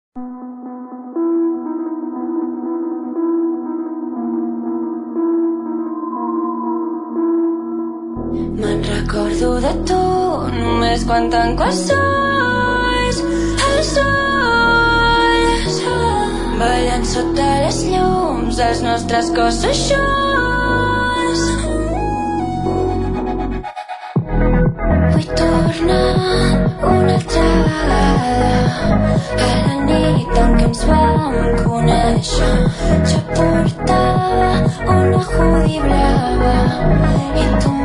Me'n recordo de tu només quan tanco els ulls, ballant sota les llums dels nostres cossos junts. Vull tornar una altra vegada a la nit en què ens vam conèixer. Jo portava una hoodie blava i tu